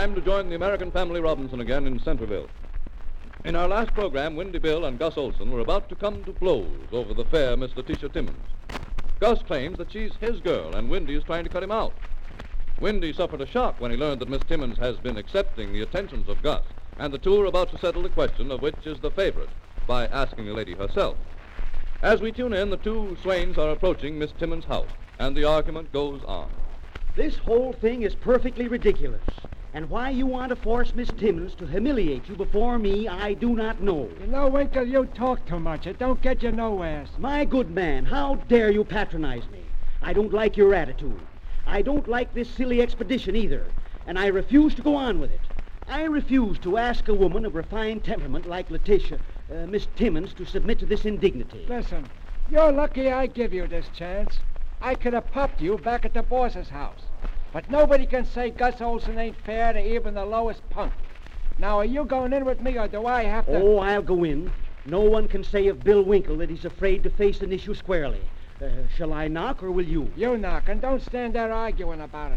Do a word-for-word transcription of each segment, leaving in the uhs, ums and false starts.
time to join the American Family Robinson again in Centerville. In our last program, Windy Bill and Gus Olson were about to come to blows over the fair Miss Letitia Timmons. Gus claims that she's his girl, and Windy is trying to cut him out. Windy suffered a shock when he learned that Miss Timmons has been accepting the attentions of Gus, and the two are about to settle the question of which is the favorite by asking the lady herself. As we tune in, the two swains are approaching Miss Timmons' house, and the argument goes on. This whole thing is perfectly ridiculous. And why you want to force Miss Timmons to humiliate you before me, I do not know. You know, Winkle, you talk too much. It don't get you nowhere. My good man, how dare you patronize me? I don't like your attitude. I don't like this silly expedition either, and I refuse to go on with it. I refuse to ask a woman of refined temperament like Letitia, uh, Miss Timmons, to submit to this indignity. Listen, you're lucky I give you this chance. I could have popped you back at the boss's house. But nobody can say Gus Olson ain't fair to even the lowest punk. Now, are you going in with me, or do I have to... Oh, I'll go in. No one can say of Bill Winkle that he's afraid to face an issue squarely. Uh, shall I knock, or will you? You knock, and don't stand there arguing about it.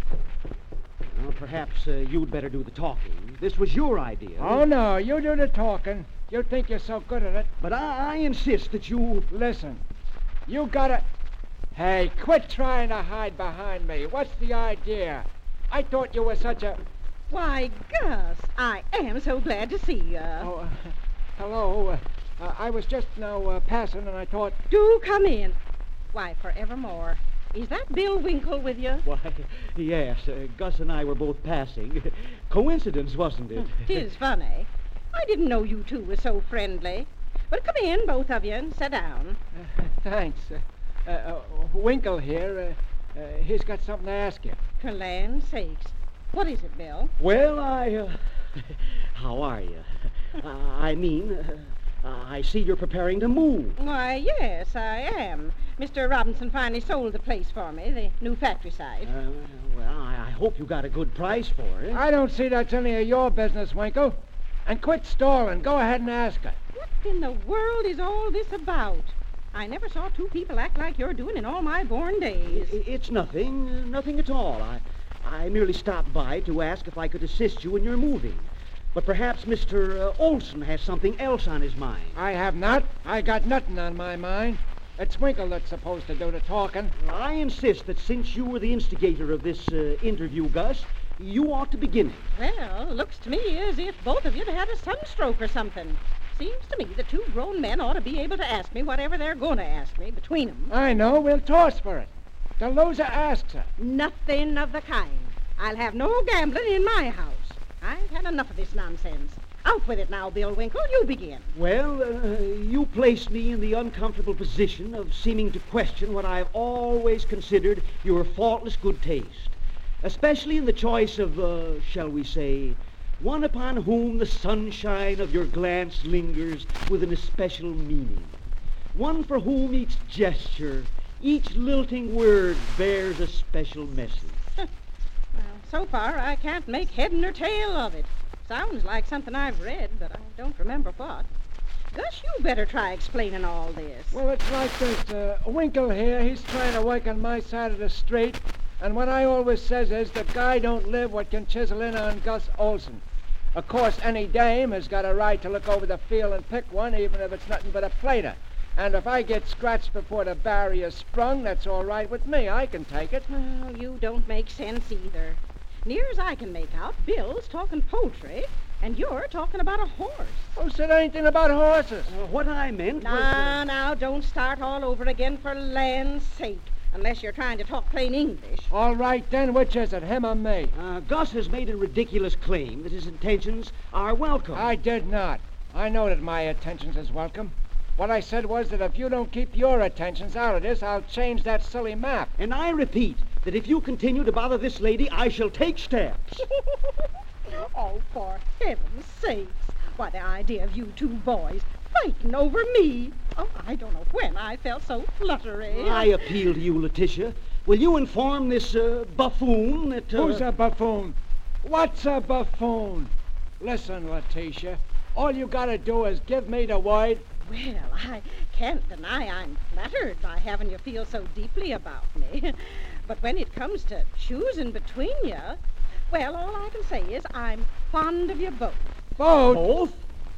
Well, perhaps uh, you'd better do the talking. This was your idea. Oh, no, you do the talking. You think you're so good at it. But I, I insist that you... Listen, you gotta... Hey, quit trying to hide behind me. What's the idea? I thought you were such a... Why, Gus, I am so glad to see you. Oh, uh, hello. Uh, uh, I was just now uh, passing, and I thought... Do come in. Why, forevermore. Is that Bill Winkle with you? Why, yes. Uh, Gus and I were both passing. Coincidence, wasn't it? Tis funny. I didn't know you two were so friendly. But come in, both of you, and sit down. Uh, thanks. Uh, Uh, uh, Winkle here, uh, uh, he's got something to ask you. For land's sakes. What is it, Bill? Well, I, uh, how are you? uh, I mean, uh, I see you're preparing to move. Why, yes, I am. Mister Robinson finally sold the place for me, the new factory site. Uh, well, I, I hope you got a good price for it. I don't see that's any of your business, Winkle. And quit stalling. Go ahead and ask her. What in the world is all this about? I never saw two people act like you're doing in all my born days. I, it's nothing, uh, nothing at all. I, I merely stopped by to ask if I could assist you in your moving. But perhaps Mister Uh, Olson has something else on his mind. I have not. I got nothing on my mind. It's Winkle that's supposed to do the talking. Well, I insist that since you were the instigator of this uh, interview, Gus, you ought to begin it. Well, looks to me as if both of you had a sunstroke or something. Seems to me that two grown men ought to be able to ask me whatever they're going to ask me between them. I know. We'll toss for it. The loser asks her. Nothing of the kind. I'll have no gambling in my house. I've had enough of this nonsense. Out with it now, Bill Winkle. You begin. Well, uh, you place me in the uncomfortable position of seeming to question what I've always considered your faultless good taste, especially in the choice of, uh, shall we say, one upon whom the sunshine of your glance lingers with an especial meaning. One for whom each gesture, each lilting word bears a special message. Well, so far I can't make head nor tail of it. Sounds like something I've read, but I don't remember what. Gus, you better try explaining all this. Well, it's like this. Uh, Winkle here, he's trying to work on my side of the street. And what I always says is the guy don't live what can chisel in on Gus Olson. Of course, any dame has got a right to look over the field and pick one, even if it's nothing but a plater. And if I get scratched before the barrier's sprung, that's all right with me. I can take it. Well, you don't make sense either. Near as I can make out, Bill's talking poultry, and you're talking about a horse. Who said anything about horses? Uh, what I meant was... Now, Uh... now, don't start all over again for land's sake. Unless you're trying to talk plain English. All right, then. Which is it, him or me? Uh, Gus has made a ridiculous claim that his intentions are welcome. I did not. I know that my attentions is welcome. What I said was that if you don't keep your attentions out of this, I'll change that silly map. And I repeat that if you continue to bother this lady, I shall take steps. Oh, for heaven's sakes. Why, the idea of you two boys fighting over me. Oh, I don't know when I felt so fluttery. I appeal to you, Letitia. Will you inform this uh, buffoon that... Uh... Who's a buffoon? What's a buffoon? Listen, Letitia, all you gotta do is give me the word. Well, I can't deny I'm flattered by having you feel so deeply about me. But when it comes to choosing between you, Well, all I can say is I'm fond of you both. Both? Both?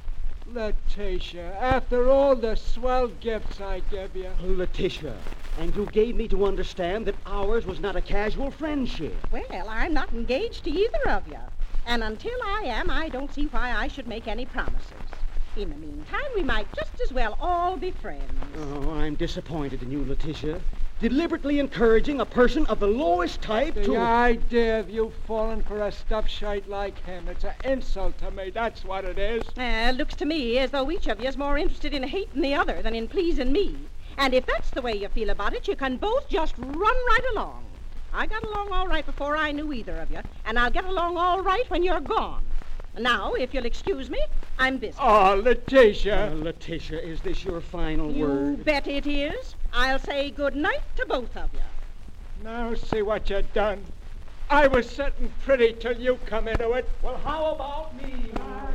Letitia, after all the swell gifts I give you. Letitia, and you gave me to understand that ours was not a casual friendship. Well, I'm not engaged to either of you. And until I am, I don't see why I should make any promises. In the meantime, we might just as well all be friends. Oh, I'm disappointed in you, Letitia. Deliberately encouraging a person of the lowest type The to... idea of you falling for a stuffed shite like him, it's an insult to me, that's what it is. Uh, looks to me as though each of you is more interested in hating the other than in pleasing me. And if that's the way you feel about it, you can both just run right along. I got along all right before I knew either of you, and I'll get along all right when you're gone. Now, if you'll excuse me, I'm busy. Oh, Letitia. Uh, Letitia, is this your final You word? bet it is. I'll say good night to both of you. Now see what you done. I was sitting pretty till you come into it. Well, how about me?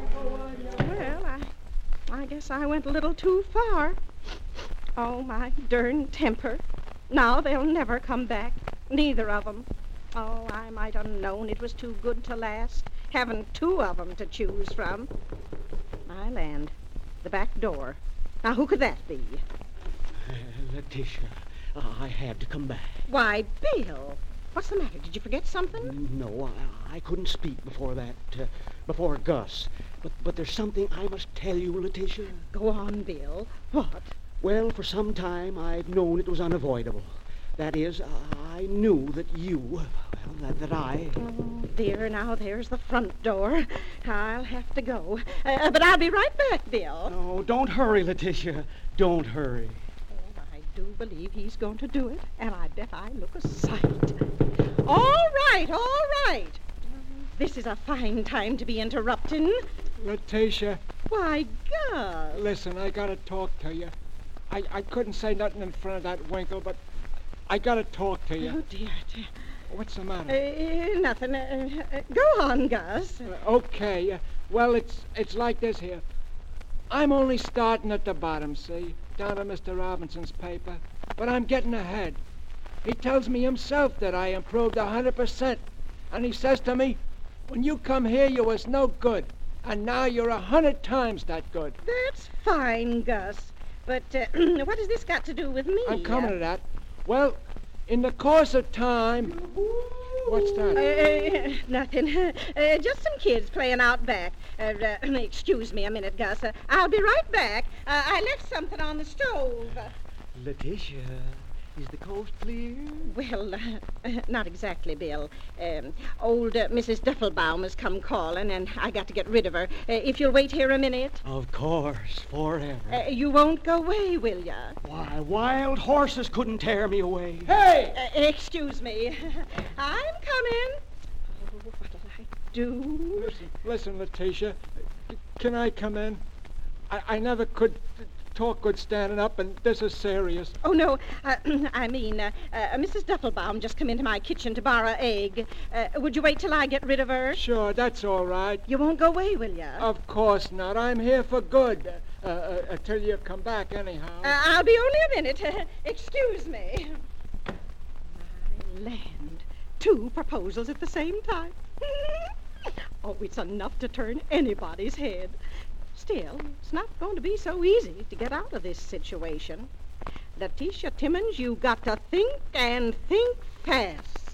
Well, I, I guess I went a little too far. Oh, my darn temper. Now they'll never come back, neither of 'em. Oh, I might have known it was too good to last, having two of 'em to choose from. My land, the back door. Now, who could that be? Uh, Letitia, uh, I had to come back. Why, Bill, what's the matter? Did you forget something? No, I, I couldn't speak before that, uh, before Gus. But, but there's something I must tell you, Letitia. Go on, Bill. What? Well, for some time I've known it was unavoidable. That is, I knew that you, well, that, that I... Oh, dear, now there's the front door. I'll have to go. Uh, but I'll be right back, Bill. No, don't hurry, Letitia. Don't hurry. Oh, I do believe he's going to do it, and I bet I look a sight. All right, all right. This is a fine time to be interrupting. Letitia, Why, Gus. listen, I gotta talk to you. I, I couldn't say nothing in front of that Winkle, but I gotta talk to Oh, you. dear, dear. What's the matter? Uh, nothing. Uh, uh, go on, Gus. Uh, okay, uh, well, it's it's like this here. I'm only starting at the bottom, see, down to Mister Robinson's paper, but I'm getting ahead. He tells me himself that I improved a hundred percent, and he says to me, when you come here, you was no good, and now you're a hundred times that good. That's fine, Gus. But uh, what has this got to do with me? I'm coming to that. Well, in the course of time... What's that? Uh, nothing. Uh, just some kids playing out back. Uh, uh, excuse me a minute, Gus. Uh, I'll be right back. Uh, I left something on the stove. Letitia, is the coast clear? Well, uh, not exactly, Bill. Um, old uh, Missus Duffelbaum has come calling, and I got to get rid of her. Uh, if you'll wait here a minute. Of course, forever. Uh, you won't go away, will ya? Why, wild horses couldn't tear me away. Hey! Uh, excuse me. I'm coming. Oh, what'll I do? Listen, listen, Letitia. Can I come in? I, I never could talk good standing up, and this is serious. Oh, no. Uh, I mean, uh, uh, Missus Duffelbaum just come into my kitchen to borrow egg. Uh, would you wait till I get rid of her? Sure, that's all right. You won't go away, will ya? Of course not. I'm here for good. Uh, uh, until you come back, anyhow. Uh, I'll be only a minute. Excuse me. My land. Two proposals at the same time. Oh, it's enough to turn anybody's head. Still, it's not going to be so easy to get out of this situation. Letitia Timmons, you got to think and think fast.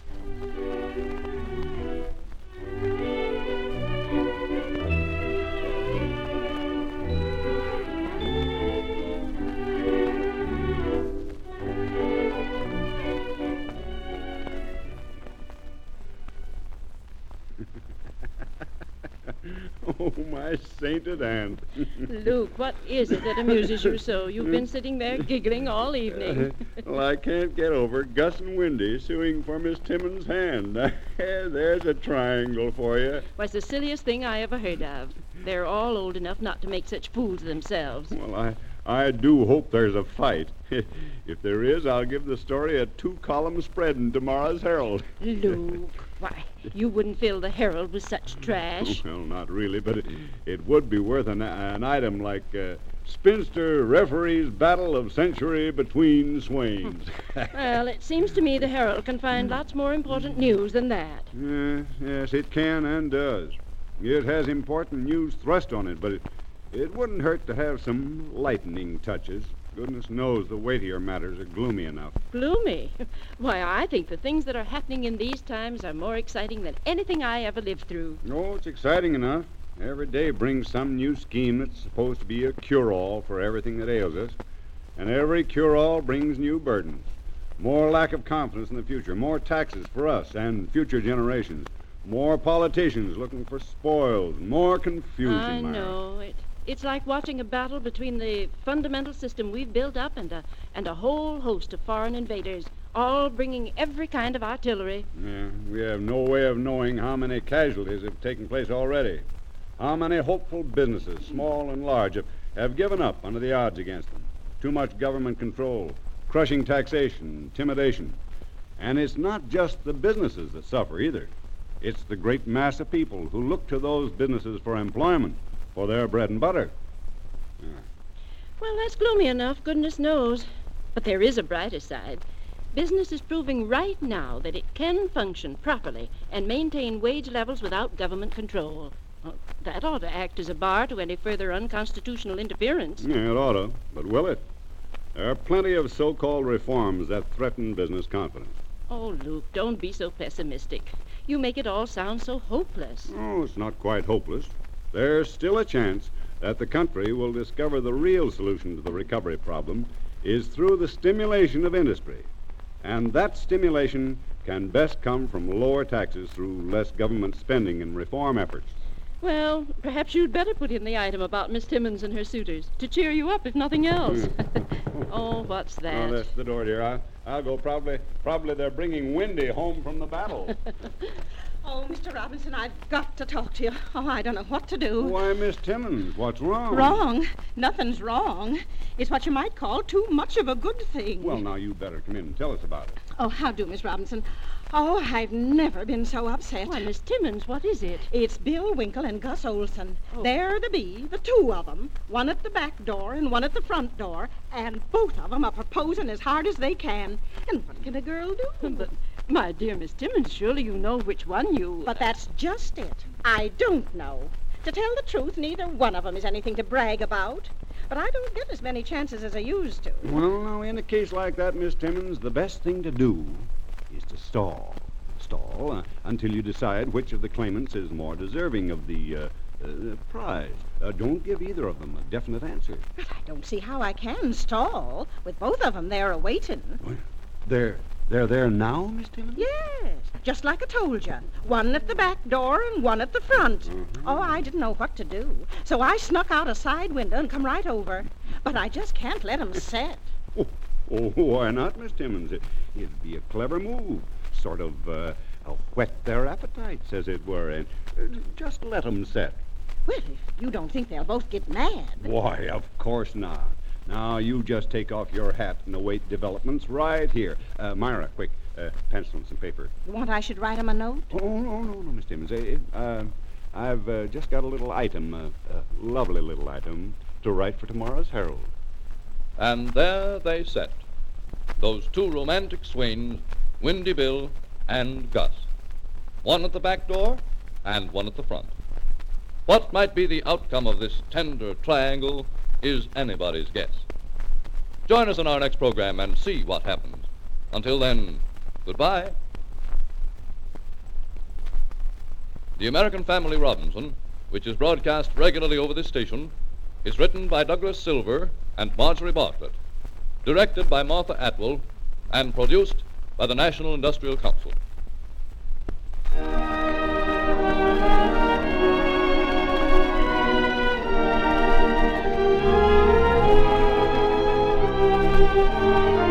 Oh, my sainted aunt. Luke, what is it that amuses you so? You've been sitting there giggling all evening. Well, I can't get over Gus and Windy suing for Miss Timmons' hand. There's a triangle for you. Why, it's the silliest thing I ever heard of. They're all old enough not to make such fools of themselves. Well, I, I do hope there's a fight. If there is, I'll give the story a two-column spread in tomorrow's Herald. Luke, why, you wouldn't fill the Herald with such trash. Well, not really, but it, it would be worth an, an item like uh, Spinster referees battle of century between swains. Well, it seems to me the Herald can find lots more important news than that. Uh, yes, it can and does. It has important news thrust on it, but it, it wouldn't hurt to have some lightening touches. Goodness knows the weightier matters are gloomy enough. Gloomy? Why, I think the things that are happening in these times are more exciting than anything I ever lived through. Oh, it's exciting enough. Every day brings some new scheme that's supposed to be a cure-all for everything that ails us. And every cure-all brings new burdens. More lack of confidence in the future, more taxes for us and future generations, more politicians looking for spoils, more confusion. I Myra. know. It, it's like watching a battle between the fundamental system we've built up and a, and a whole host of foreign invaders, all bringing every kind of artillery. Yeah, we have no way of knowing how many casualties have taken place already. How many hopeful businesses, small and large, have, have given up under the odds against them. Too much government control, crushing taxation, intimidation. And it's not just the businesses that suffer either. It's the great mass of people who look to those businesses for employment, for their bread and butter. Yeah. Well, that's gloomy enough, goodness knows. But there is a brighter side. Business is proving right now that it can function properly and maintain wage levels without government control. Well, that ought to act as a bar to any further unconstitutional interference. Yeah, it ought to, but will it? There are plenty of so-called reforms that threaten business confidence. Oh, Luke, don't be so pessimistic. You make it all sound so hopeless. Oh, it's not quite hopeless. There's still a chance that the country will discover the real solution to the recovery problem is through the stimulation of industry. And that stimulation can best come from lower taxes through less government spending and reform efforts. Well, perhaps you'd better put in the item about Miss Timmons and her suitors, to cheer you up, if nothing else. Oh, what's that? Oh, that's the door, dear. I'll, I'll go. Probably, probably they're bringing Wendy home from the battle. Oh, Mister Robinson, I've got to talk to you. Oh, I don't know what to do. Why, Miss Timmons, what's wrong? Wrong? Nothing's wrong. It's what you might call too much of a good thing. Well, now, you better come in and tell us about it. Oh, how do, Miss Robinson? Oh, I've never been so upset. Why, Miss Timmons, what is it? It's Bill Winkle and Gus Olson. Oh. There they be, the two of them, one at the back door and one at the front door, and both of them are proposing as hard as they can. And what can a girl do? But, my dear Miss Timmons, surely you know which one you... But that's just it. I don't know. To tell the truth, neither one of them is anything to brag about. But I don't get as many chances as I used to. Well, now, in a case like that, Miss Timmons, the best thing to do is to stall. Stall uh, until you decide which of the claimants is more deserving of the uh, uh, prize. Uh, don't give either of them a definite answer. But I don't see how I can stall with both of them there a-waiting. Well, they're, they're there now, Miss Timmons? Yes, just like I told you. One at the back door and one at the front. Mhm. Oh, I didn't know what to do. So I snuck out a side window and come right over. But I just can't let 'em set. Oh, oh, why not, Miss Timmons? It, it'd be a clever move. Sort of uh, uh, whet their appetites, as it were, and uh, just let 'em set. Well, if you don't think they'll both get mad. Why, of course not. Now, you just take off your hat and await developments right here. Uh, Myra, quick, uh, pencil and some paper. You want I should write 'em a note? Oh, no, no, no, Miss Timmons. Uh, uh, I've uh, just got a little item, uh, a lovely little item, to write for tomorrow's Herald. And there they sat, those two romantic swains, Windy Bill and Gus. One at the back door and one at the front. What might be the outcome of this tender triangle is anybody's guess. Join us in our next program and see what happens. Until then, goodbye. The American Family Robinson, which is broadcast regularly over this station, is written by Douglas Silver and Marjorie Bartlett, directed by Martha Atwell, and produced by the National Industrial Council. Thank you.